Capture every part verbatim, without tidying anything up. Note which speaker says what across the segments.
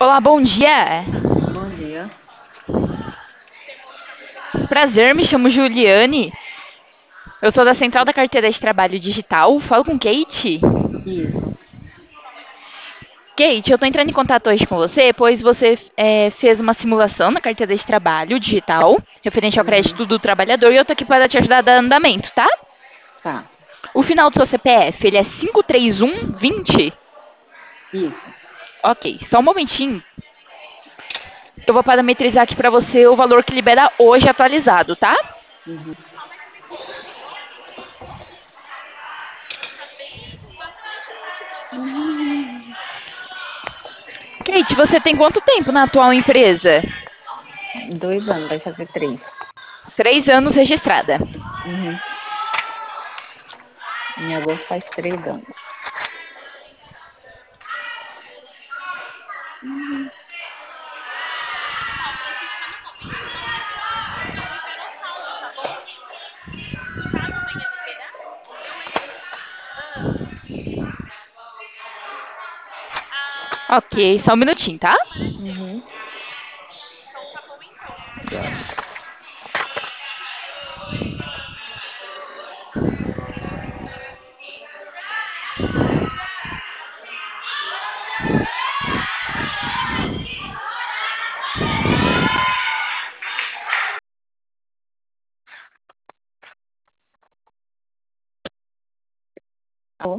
Speaker 1: Olá, bom dia.
Speaker 2: Bom dia.
Speaker 1: Prazer, me chamo Juliane. Eu sou da Central da Carteira de Trabalho Digital. Falo com Kate.
Speaker 2: Isso.
Speaker 1: Kate, eu estou entrando em contato hoje com você, pois você é, fez uma simulação na carteira de trabalho digital, referente ao
Speaker 2: Uhum.
Speaker 1: crédito do trabalhador, e eu estou aqui para te ajudar a dar andamento, tá?
Speaker 2: Tá.
Speaker 1: O final do seu C P F, ele é cinco três um vinte.
Speaker 2: Isso.
Speaker 1: Ok, só um momentinho. Eu vou parametrizar aqui para você o valor que libera hoje atualizado, tá?
Speaker 2: Uhum. Uhum.
Speaker 1: Kate, você tem quanto tempo na atual empresa?
Speaker 2: Dois anos, vai fazer três.
Speaker 1: Três anos registrada.
Speaker 2: Uhum. Em agosto faz três anos. Uhum.
Speaker 1: Ok, só um minutinho, tá?
Speaker 2: Uhum. Joia. Alô?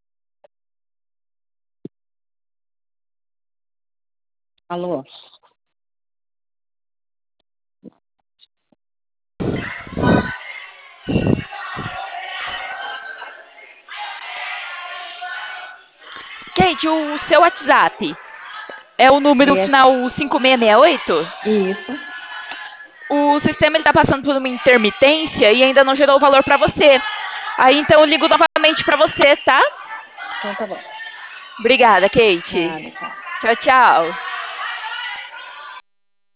Speaker 2: Alô?
Speaker 1: Kate, o seu WhatsApp é o número
Speaker 2: Yes.
Speaker 1: final cinco seis seis oito?
Speaker 2: Isso.
Speaker 1: O sistema está passando por uma intermitência e ainda não gerou o valor para você. Aí então eu ligo novamente para você, tá?
Speaker 2: Então tá bom.
Speaker 1: Obrigada, Kate.
Speaker 2: Nada, tchau.
Speaker 1: Tchau, tchau.